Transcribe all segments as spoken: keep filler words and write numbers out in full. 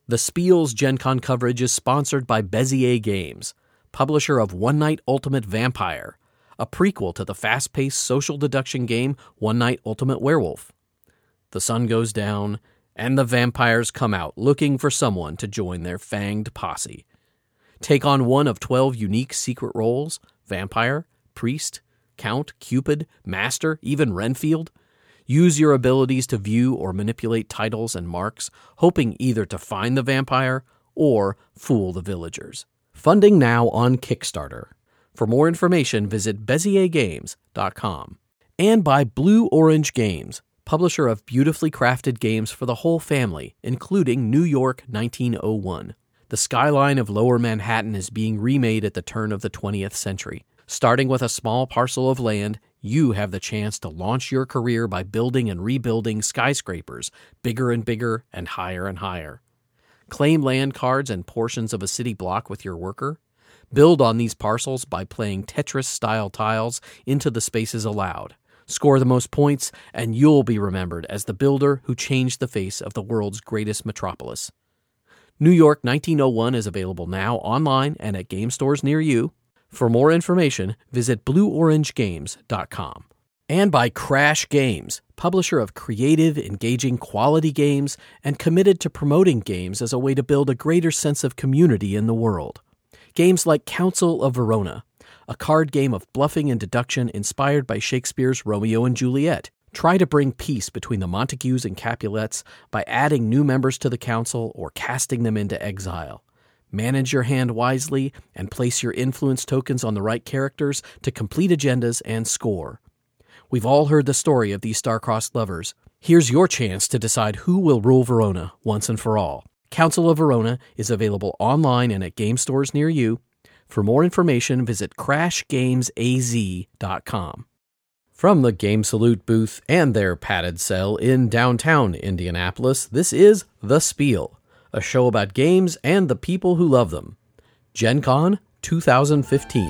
The Spiel's Gen Con coverage is sponsored by Bezier Games, publisher of One Night Ultimate Vampire, a prequel to the fast-paced social deduction game One Night Ultimate Werewolf. The sun goes down, and the vampires come out looking for someone to join their fanged posse. Take on one of twelve unique secret roles: vampire, priest, count, cupid, master, even Renfield. Use your abilities to view or manipulate titles and marks, hoping either to find the vampire or fool the villagers. Funding now on Kickstarter. For more information, visit bezier games dot com. And by Blue Orange Games, publisher of beautifully crafted games for the whole family, including New York nineteen oh one. The skyline of Lower Manhattan is being remade at the turn of the twentieth century. Starting with a small parcel of land, you have the chance to launch your career by building and rebuilding skyscrapers, bigger and bigger and higher and higher. Claim land cards and portions of a city block with your worker. Build on these parcels by playing Tetris-style tiles into the spaces allowed. Score the most points, and you'll be remembered as the builder who changed the face of the world's greatest metropolis. New York nineteen oh one is available now online and at game stores near you. For more information, visit blue orange games dot com. And by Crash Games, publisher of creative, engaging, quality games and committed to promoting games as a way to build a greater sense of community in the world. Games like Council of Verona, a card game of bluffing and deduction inspired by Shakespeare's Romeo and Juliet. Try to bring peace between the Montagues and Capulets by adding new members to the council or casting them into exile. Manage your hand wisely and place your influence tokens on the right characters to complete agendas and score. We've all heard the story of these star-crossed lovers. Here's your chance to decide who will rule Verona once and for all. Council of Verona is available online and at game stores near you. For more information, visit crash games a z dot com. From the Game Salute booth and their padded cell in downtown Indianapolis, this is The Spiel, a show about games and the people who love them. Gen Con twenty fifteen.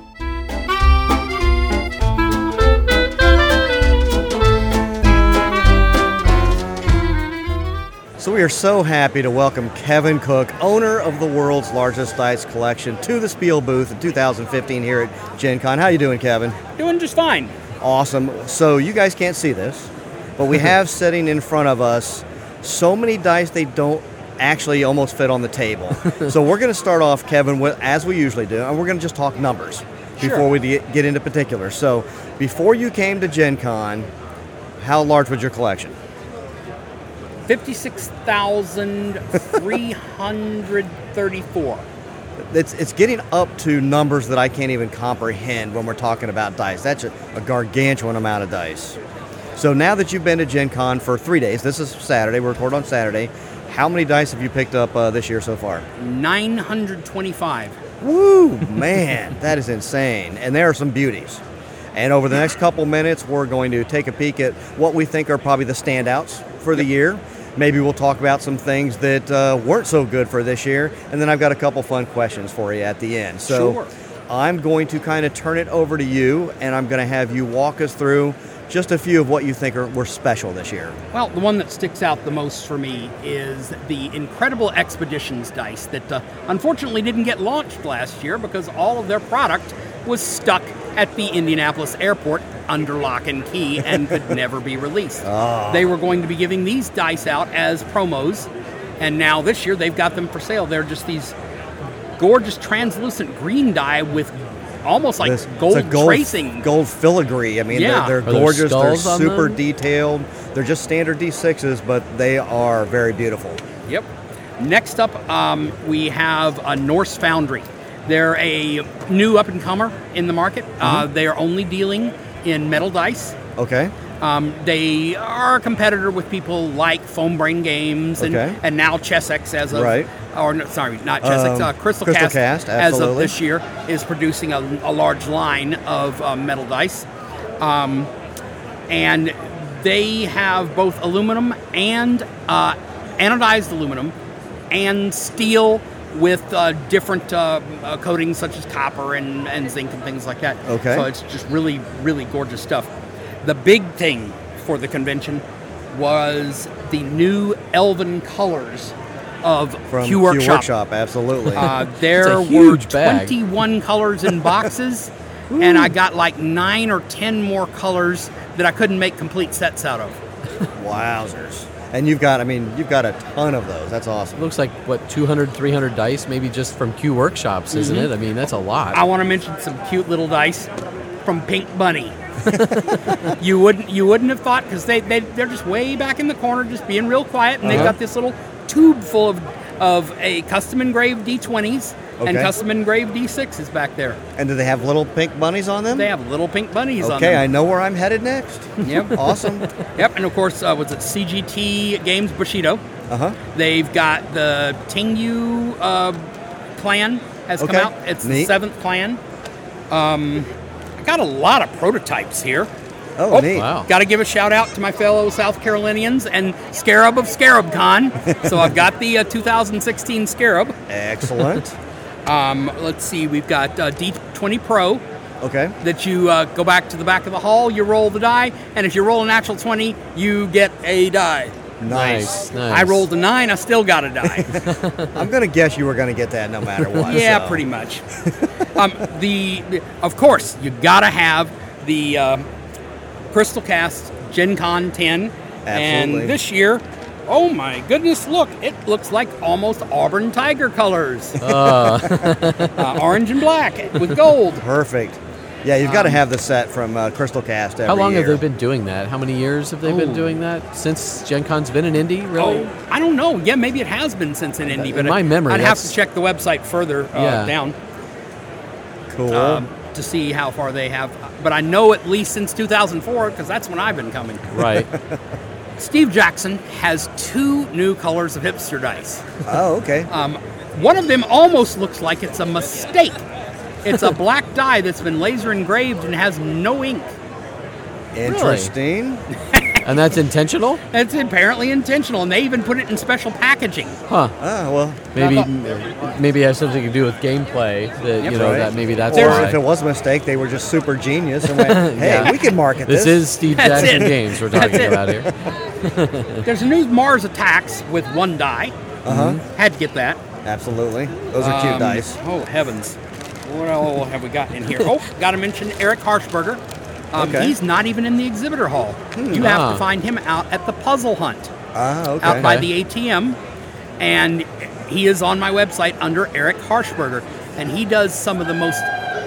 So we are so happy to welcome Kevin Cook, owner of the world's largest dice collection, to the Spiel booth in two thousand fifteen here at Gen Con. How you doing, Kevin? Doing just fine. Awesome. So you guys can't see this, but we have sitting in front of us so many dice they don't actually almost fit on the table. So we're going to start off, Kevin, with, as we usually do, and we're going to just talk numbers before sure. we get into particulars. So before you came to Gen Con, how large was your collection? fifty-six thousand three hundred thirty-four. It's it's getting up to numbers that I can't even comprehend when we're talking about dice. That's a, a gargantuan amount of dice. So now that you've been to Gen Con for three days, this is Saturday, we record on Saturday, how many dice have you picked up uh, this year so far? nine hundred twenty-five. Woo, man, that is insane. And there are some beauties. And over the next couple minutes, we're going to take a peek at what we think are probably the standouts for the year. Maybe we'll talk about some things that uh, weren't so good for this year. And then I've got a couple fun questions for you at the end. So sure. I'm going to kind of turn it over to you, and I'm going to have you walk us through just a few of what you think are, were special this year. Well, the one that sticks out the most for me is the Incredible Expeditions dice that uh, unfortunately didn't get launched last year because all of their product was stuck at the Indianapolis airport under lock and key and could never be released. Oh. They were going to be giving these dice out as promos, and now this year they've got them for sale. They're just these gorgeous translucent green die with almost like this, gold, gold tracing. Gold filigree. I mean, yeah. they're, they're there gorgeous. They're skulls on super them? detailed. They're just standard D sixes, but they are very beautiful. Yep. Next up, um, we have a Norse Foundry. They're a new up-and-comer in the market. Mm-hmm. Uh, they are only dealing in metal dice. Okay. Um, they are a competitor with people like Foam Brain Games and, Okay. and now Chessex as of, Right. or no, sorry, not Chessex, Um, uh, Crystal, Crystal Cast, Cast, as of absolutely. this year is producing a, a large line of uh, metal dice. Um, and they have both aluminum and uh, anodized aluminum and steel with uh, different uh, uh, coatings such as copper and, and zinc and things like that. Okay. So it's just really, really gorgeous stuff. The big thing for the convention was the new Elven Colors of From Q Workshop. Workshop, absolutely. Uh, there It's a were huge bag. twenty-one colors in boxes, and I got like nine or ten more colors that I couldn't make complete sets out of. Wowzers. And you've got, I mean, you've got a ton of those. That's awesome. Looks like, what, two hundred, three hundred dice, maybe just from Q Workshops, isn't it? I mean, that's a lot. I want to mention some cute little dice from Pink Bunny. you wouldn't you wouldn't have thought, because they, they, they're just way back in the corner, just being real quiet, and they've Uh-huh. got this little tube full of, of a custom engraved D twenties and Okay. custom engraved D sixes back there. And do they have little pink bunnies on them? They have little pink bunnies on Okay, I them. know where I'm headed next. Yep. Awesome. Yep, and of course, uh, was it C G T Games Bushido? Uh-huh. They've got the Tingyu uh, clan has Okay. come out. It's the Neat. seventh clan. Um, I got a lot of prototypes here. Oh, Oh, neat. wow. Got to give a shout out to my fellow South Carolinians and Scarab of ScarabCon. So I've got the uh, two thousand sixteen Scarab. Excellent. Um, let's see, we've got uh, D twenty Pro Okay. that you uh, go back to the back of the hall, you roll the die, and if you roll a natural twenty, you get a die. Nice. Nice. I rolled a nine, I still got a die. I'm going to guess you were going to get that no matter what. Yeah, so. pretty much. um, the, the of course you gotta have the uh, Crystal Cast Gen Con ten, Absolutely. and this year, oh my goodness, look! It looks like almost Auburn Tiger colors, uh, orange and black with gold. Perfect. Yeah, you've got to have the set from uh, Crystal Cast every How long year. have they been doing that? How many years have they been Oh. doing that? Since Gen Con's been in Indy, really? Oh, I don't know. Yeah, maybe it has been since in Indy, In but my I- memory, I'd have that's- to check the website further uh, Yeah. down. Cool. um, to see how far they have. But I know at least since two thousand four, because that's when I've been coming. Right. Steve Jackson has two new colors of hipster dice. oh, okay. Um, one of them almost looks like it's a mistake. It's a black die that's been laser engraved and has no ink. Interesting. And that's intentional? It's apparently intentional, and they even put it in special packaging. Huh. Ah, well. Maybe Now, maybe it has something to do with gameplay. That, you know, right. that maybe that's Or why. if it was a mistake, they were just super genius and went, hey, Yeah. we can market this. This is Steve That's Jackson it. Games we're That's talking it. about here. There's a new Mars Attacks with one die. Uh-huh. Had to get that. Absolutely. Those are cute Um, dice. Oh, heavens. What all have we got in here? Oh, got to mention Eric Harshberger. Um, Okay. He's not even in the exhibitor hall. You have Ah. to find him out at the Puzzle Hunt, Ah, okay. out by Okay. the A T M. And he is on my website under Eric Harshberger. And he does some of the most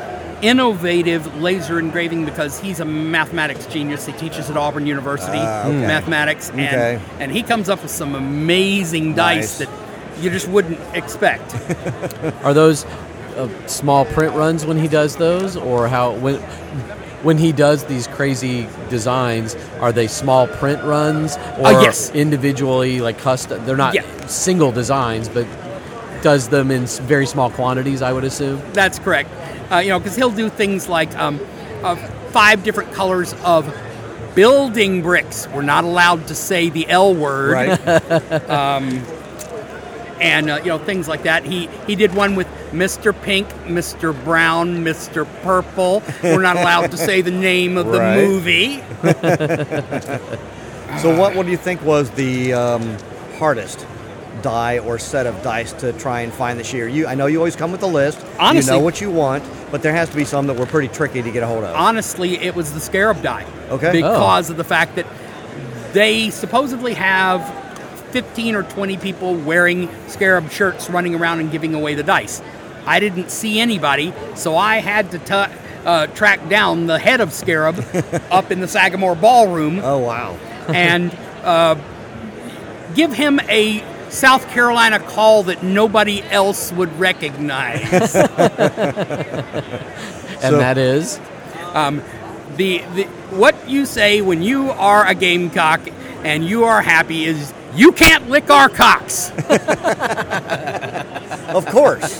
innovative laser engraving because he's a mathematics genius. He teaches at Auburn University, Ah, okay. mathematics. And, Okay. and he comes up with some amazing Nice. dice that you just wouldn't expect. Are those uh, small print runs when he does those, or how when when he does these crazy designs? Are they small print runs, or Uh, yes. individually like custom? They're not Yeah. single designs, but does them in s- very small quantities, I would assume. That's correct. Uh, you know, because he'll do things like um, uh, five different colors of building bricks. We're not allowed to say the L word. Right. And, uh, you know, things like that. He he did one with Mister Pink, Mister Brown, Mister Purple. We're not allowed to say the name of the Right. movie. So what, what do you think was the um, hardest die or set of dice to try and find this year? You, I know you always come with a list. Honestly- You know what you want, but there has to be some that were pretty tricky to get a hold of. Honestly, it was the Scarab die. Okay. Because of the fact that they supposedly have fifteen or twenty people wearing Scarab shirts running around and giving away the dice. I didn't see anybody, so I had to t- uh, track down the head of Scarab up in the Sagamore Ballroom Oh, wow. and uh, give him a South Carolina call that nobody else would recognize. And So- that is Um, the, the what you say when you are a gamecock and you are happy is you can't lick our cocks. Of course.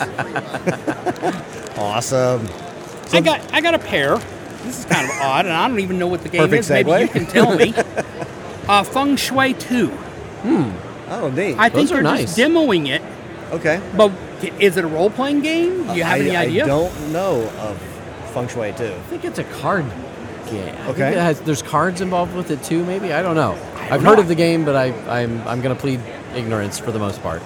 Awesome. I got I got a pair. This is kind of odd, and I don't even know what the game Perfect is. Maybe segue. you can tell me. Uh, Feng Shui two. Oh, neat. I think Those are they're nice. just demoing it, okay. but is it a role playing game? Do you have I, any idea? I don't know of Feng Shui too. I think it's a card game. I think Okay. it has, there's cards involved with it too. Maybe I don't know. I've know. heard of the game, but I, I'm I'm going to plead ignorance for the most part.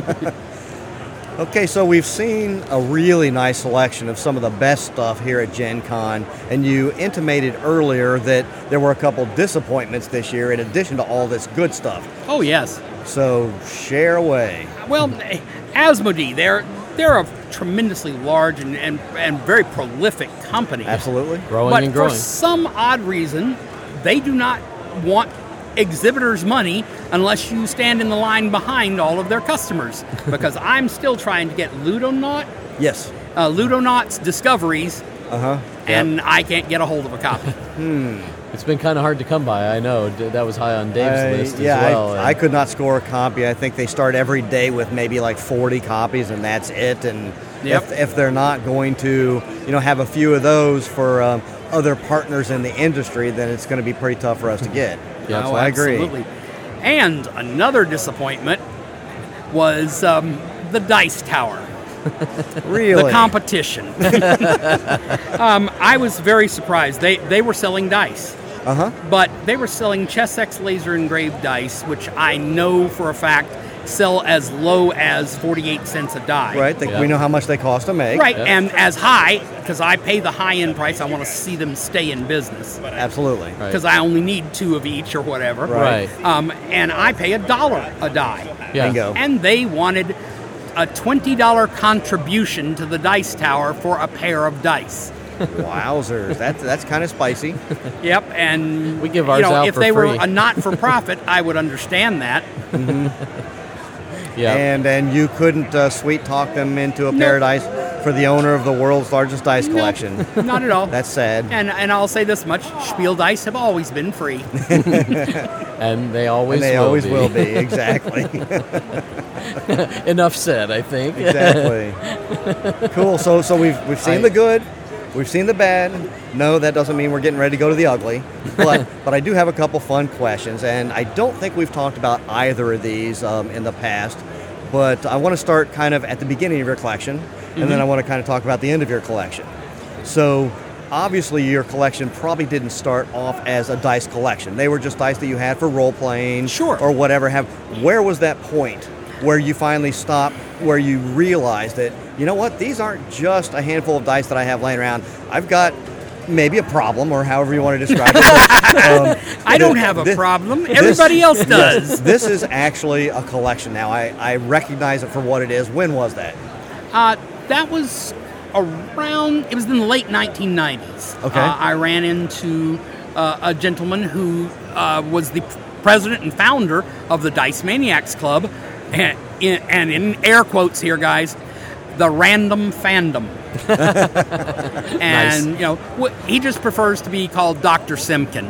Okay, so we've seen a really nice selection of some of the best stuff here at Gen Con, and you intimated earlier that there were a couple disappointments this year in addition to all this good stuff. Oh, yes. So share away. Well, Asmodee, they're they're a tremendously large and, and, and very prolific company. Absolutely. Growing But and for growing. some odd reason, they do not want exhibitors' money unless you stand in the line behind all of their customers. Because I'm still trying to get Ludonaut, Yes. uh, Ludonaut's Discoveries, Uh-huh. and I can't get a hold of a copy. It's been kind of hard to come by. I know D- that was high on Dave's I- list yeah, as well. I, and- I could not score a copy. I think they start every day with maybe like forty copies, and that's it. And Yep. if, if they're not going to, you know, have a few of those for um, other partners in the industry, then it's going to be pretty tough for us to get. Yeah, so Oh, I agree. absolutely. And another disappointment was um, the Dice Tower. Really? The competition. um, I was very surprised. They they were selling dice, Uh-huh. but they were selling Chessex laser engraved dice, which I know for a fact sell as low as forty-eight cents a die. Right. They, Yeah. We know how much they cost to make. Right, Yep. and as high, because I pay the high-end price, I want to see them stay in business. Absolutely. Right. Because I only need two of each or whatever. Right. Um, and I pay a dollar a die. Yeah. Bingo. And they wanted a twenty dollars contribution to the Dice Tower for a pair of dice. Wowzers. That's, that's kind of spicy. Yep, and We give you ours know, out if for they free. were a not-for-profit, I would understand that. Yeah. And and you couldn't uh, sweet talk them into a Nope. paradise for the owner of the world's largest dice collection. Nope, not at all. That's sad. and and I'll say this much: Spiel dice have always been free. and they always And they will always be. will be. Exactly. Enough said, I think. Exactly. Cool. So so we've we've seen I- the good, we've seen the bad. No, that doesn't mean we're getting ready to go to the ugly. But but I do have a couple fun questions, and I don't think we've talked about either of these um, in the past. But I want to start kind of at the beginning of your collection, and then I want to kind of talk about the end of your collection. So obviously your collection probably didn't start off as a dice collection. They were just dice that you had for role playing, Sure. or whatever. Have where was that point where you finally stopped, where you realized that, you know what, these aren't just a handful of dice that I have laying around. I've got maybe a problem, or however you want to describe it. But, um, I don't thi- have a thi- problem. this- Everybody else does. This is actually a collection now. I, I recognize it for what it is. When was that? Uh, that was around, it was in the late nineteen nineties. Okay. Uh, I ran into uh, a gentleman who uh, was the president and founder of the Dice Maniacs Club, and in, and in air quotes here, guys, the random fandom. and, you know, wh- he just prefers to be called Doctor Simkin.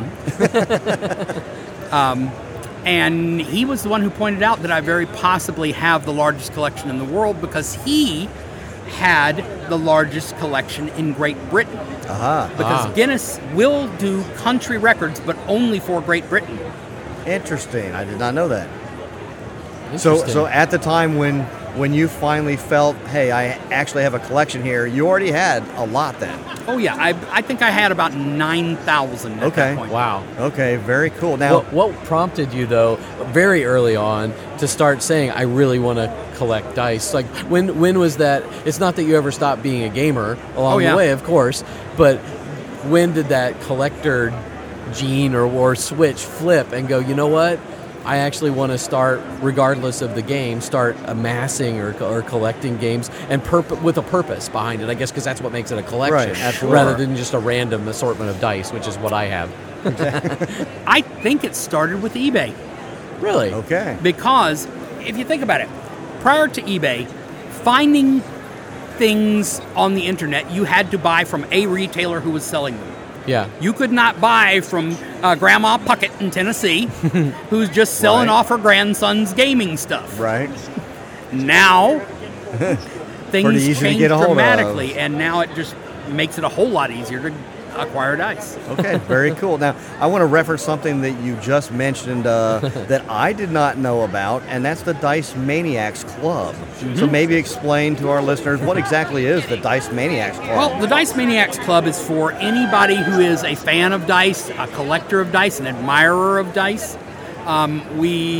um, and he was the one who pointed out that I very possibly have the largest collection in the world because he had the largest collection in Great Britain. Aha. Because Ah. Guinness will do country records, but only for Great Britain. Interesting. I did not know that. So Interesting. so at the time when when you finally felt, hey, I actually have a collection here, you already had a lot then. Oh yeah, I, I think I had about nine thousand at Okay. that point. Wow. Okay, very cool. Now, What, what prompted you, though, very early on, to start saying, I really want to collect dice? Like, when when was that? It's not that you ever stopped being a gamer along Oh, yeah. the way, of course, but when did that collector gene or, or switch flip and go, you know what? I actually want to start, regardless of the game, start amassing or, or collecting games and perp- with a purpose behind it, I guess, because that's what makes it a collection, Right, absolutely. rather than just a random assortment of dice, which is what I have. I think it started with eBay. Really? okay. Because if you think about it, prior to eBay, finding things on the internet, you had to buy from a retailer who was selling them. Yeah. You could not buy from uh, Grandma Puckett in Tennessee, who's just selling Right. off her grandson's gaming stuff. Right. Now, Pretty things easy to change get a hold of. dramatically, and now it just makes it a whole lot easier to acquire dice. Okay, very cool. Now, I want to reference something that you just mentioned uh, that I did not know about, and that's the Dice Maniacs Club. So maybe explain to our listeners what exactly is the Dice Maniacs Club. Well, the Dice Maniacs Club is for anybody who is a fan of dice, a collector of dice, an admirer of dice. Um, we've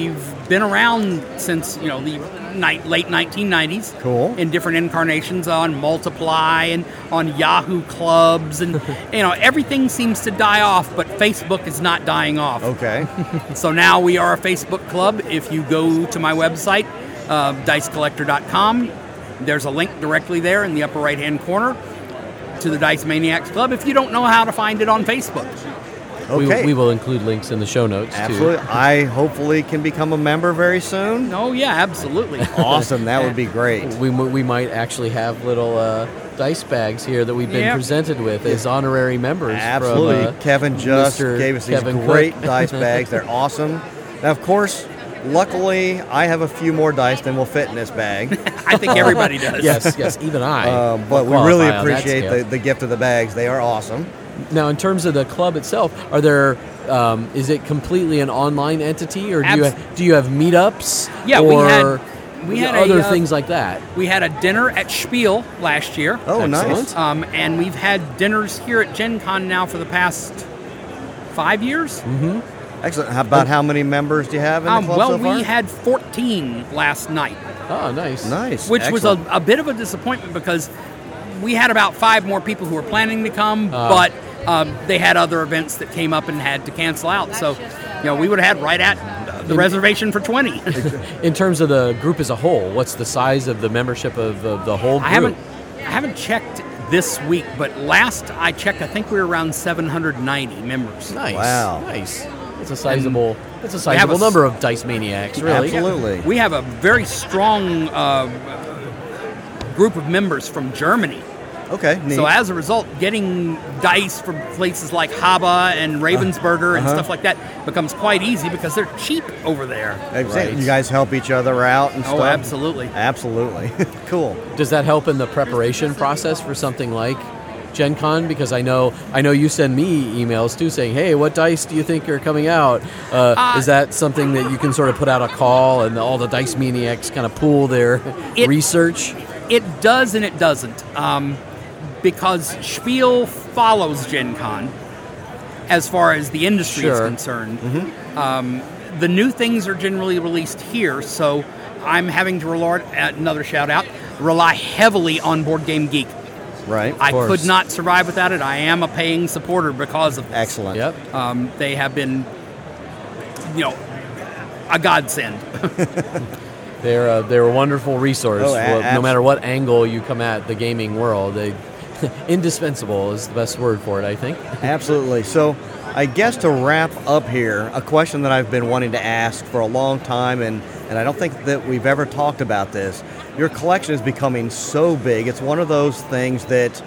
been around since, you know, the ni- late nineteen nineties. Cool. In different incarnations on Multiply and on Yahoo Clubs. And, you know, everything seems to die off, but Facebook is not dying off. Okay. So now we are a Facebook club. If you go to my website, uh, dice collector dot com, there's a link directly there in the upper right-hand corner to the Dice Maniacs Club if you don't know how to find it on Facebook. Okay. We, we will include links in the show notes, Absolutely. too. I hopefully can become a member very soon. Oh, yeah, absolutely. Awesome. That would be great. We, we might actually have little uh, dice bags here that we've been Yep. presented with as honorary members. Absolutely. From, uh, Kevin just Mister gave us Kevin these Cook. great dice bags. They're awesome. Now, of course, luckily, I have a few more dice than will fit in this bag. I think everybody does. Yes, yes, even I. Um, but we qualify really on that appreciate scale. the, the gift of the bags. They are awesome. Now, in terms of the club itself, are there? Um, is it completely an online entity, or do you Abs- have, do you have meetups? Yeah, or we had- we had a, other uh, things like that. We had a dinner at Spiel last year. Oh, nice. Excellent. Um, and we've had dinners here at Gen Con now for the past five years. Excellent. How about how many members do you have in the Um, club well, so far? we had fourteen last night, Oh, nice. Nice. which Excellent. was a, a bit of a disappointment because we had about five more people who were planning to come, Uh. but um, they had other events that came up and had to cancel out. So, you know, we would have had right at the reservation for twenty. In terms of the group as a whole, what's the size of the membership of, of the whole group? I haven't, I haven't checked this week, but last I checked, I think we were around seven hundred ninety members. Nice. Wow. Nice. That's a sizable. That's a we have sizable a s- number of dice maniacs, really. Absolutely. We have a very strong uh, group of members from Germany. Okay. Neat. So as a result, getting dice from places like Haba and Ravensburger and Uh-huh. stuff like that becomes quite easy because they're cheap over there. Exactly. Right. You guys help each other out and Oh, stuff? absolutely. Absolutely. Cool. Does that help in the preparation process for something like Gen Con? Because I know I know you send me emails too saying, hey, what dice do you think are coming out? Uh, Uh, is that something that you can sort of put out a call and all the dice maniacs kind of pool their It- research? It does and it doesn't. Um, because Spiel follows Gen Con as far as the industry is Sure. concerned. Um, the new things are generally released here, so I'm having to rely, another shout out, rely heavily on Board Game Geek. Right. I course. could not survive without it. I am a paying supporter because of this. Excellent. Yep. Um, they have been, you know, a godsend. They're a, they're a wonderful resource. Oh, a- for- no abs- matter what angle you come at the gaming world, they indispensable is the best word for it, I think. Absolutely. So, I guess to wrap up here, a question that I've been wanting to ask for a long time, and, and I don't think that we've ever talked about this. Your collection is becoming so big. It's one of those things that,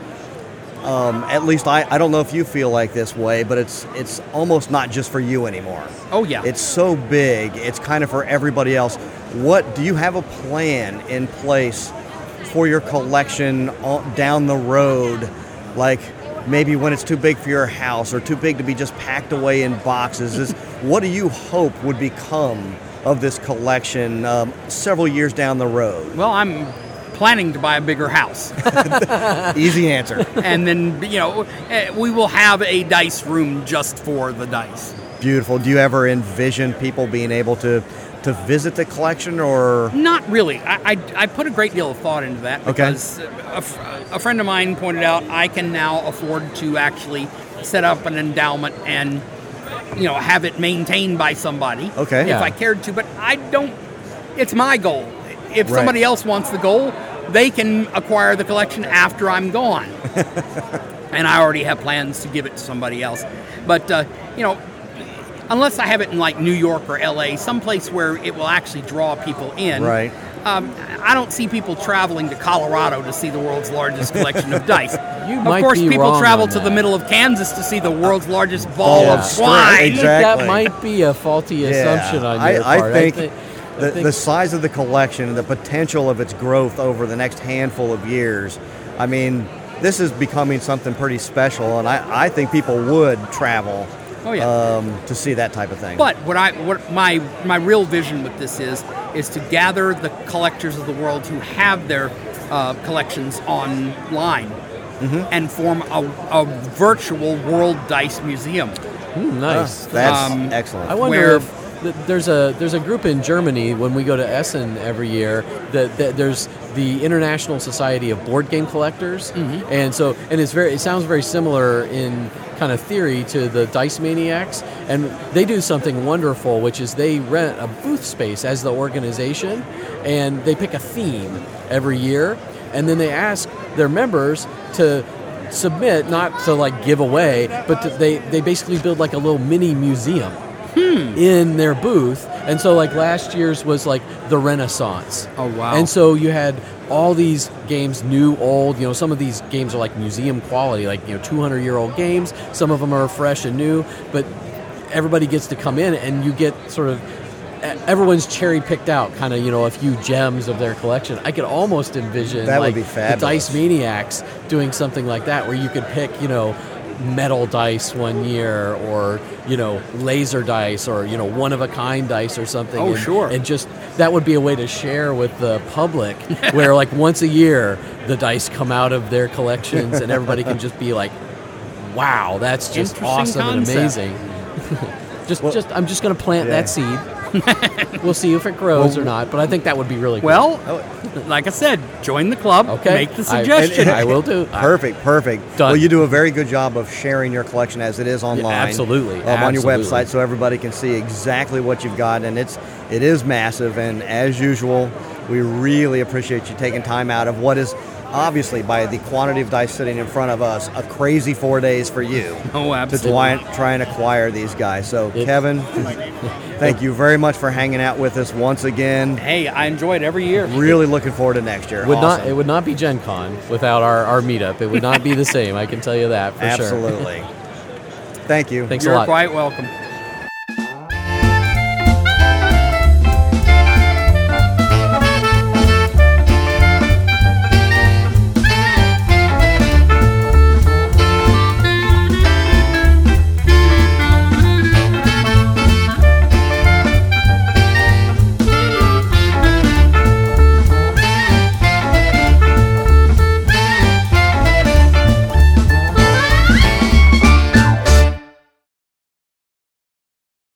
um, at least I, I don't know if you feel like this way, but it's it's almost not just for you anymore. Oh, yeah. It's so big, it's kind of for everybody else. What do you have a plan in place for your collection on- down the road? Like maybe when it's too big for your house or too big to be just packed away in boxes. Is, what do you hope would become of this collection um, several years down the road? Well, I'm planning to buy a bigger house. Easy answer. And then, you know, eh, we will have a dice room just for the dice. Beautiful. Do you ever envision people being able to to visit the collection, or Not really. I, I, I put a great deal of thought into that Okay. because a, f- a friend of mine pointed out I can now afford to actually set up an endowment and, you know, have it maintained by somebody Okay. if Yeah. I cared to. But I don't. It's my goal. If Right. somebody else wants the goal, they can acquire the collection after I'm gone. And I already have plans to give it to somebody else. But, uh, you know, unless I have it in like New York or L A, someplace where it will actually draw people in. Right. Um, I don't see people traveling to Colorado to see the world's largest collection of dice. You of might course, be people wrong travel on to the that. middle of Kansas to see the world's largest ball Yeah. of swine. I think that Exactly. might be a faulty assumption on I, your I part. think, I think, the, I think the size of the collection and the potential of its growth over the next handful of years, I mean, this is becoming something pretty special, and I, I think people would travel Oh, yeah. um, to see that type of thing. But what I what my my real vision with this is is to gather the collectors of the world who have their uh, collections online Mm-hmm. and form a, a virtual World Dice Museum. Hmm, nice. that's um, excellent. I wonder where if th- there's a there's a group in Germany when we go to Essen every year that, that there's the International Society of Board Game Collectors, Mm-hmm. and so and it's very it sounds very similar in kind of theory to the Dice Maniacs, and they do something wonderful, which is they rent a booth space as the organization, and they pick a theme every year, and then they ask their members to submit, not to like give away, but to, they they basically build like a little mini museum in their booth. And so like last year's was like the Renaissance. Oh, wow. And so you had all these games, new, old, you know, some of these games are like museum quality, like, you know, two hundred year old games. Some of them are fresh and new, but everybody gets to come in and you get sort of everyone's cherry picked out kind of, you know, a few gems of their collection. I could almost envision That would like be the fabulous. Dice Maniacs doing something like that where you could pick, you know, metal dice one year, or, you know, laser dice, or, you know, one of a kind dice or something. Oh, and, sure. And just that would be a way to share with the public where like once a year the dice come out of their collections and everybody can just be like, wow, that's just Interesting awesome concept. and amazing. just just I'm just going to plant Yeah. that seed. We'll see if it grows or not, but I think that would be really cool. Well, like I said, join the club. Okay. Make the I- suggestion. I will do. Perfect, perfect. Done. Well, you do a very good job of sharing your collection as it is online. absolutely, um, on your absolutely. website, so everybody can see exactly what you've got, and it's it is massive. And as usual, we really appreciate you taking time out of what is obviously, by the quantity of dice sitting in front of us, a crazy four days for you. Oh, To absolutely. try, try and acquire these guys. So, It- Kevin, thank you very much for hanging out with us once again. Hey, I enjoy it every year. Really looking forward to next year. Would Awesome. not it would not be Gen Con without our, our meetup. It would not be the same. I can tell you that for sure. Absolutely. Thank you. Thanks You're a lot. quite welcome.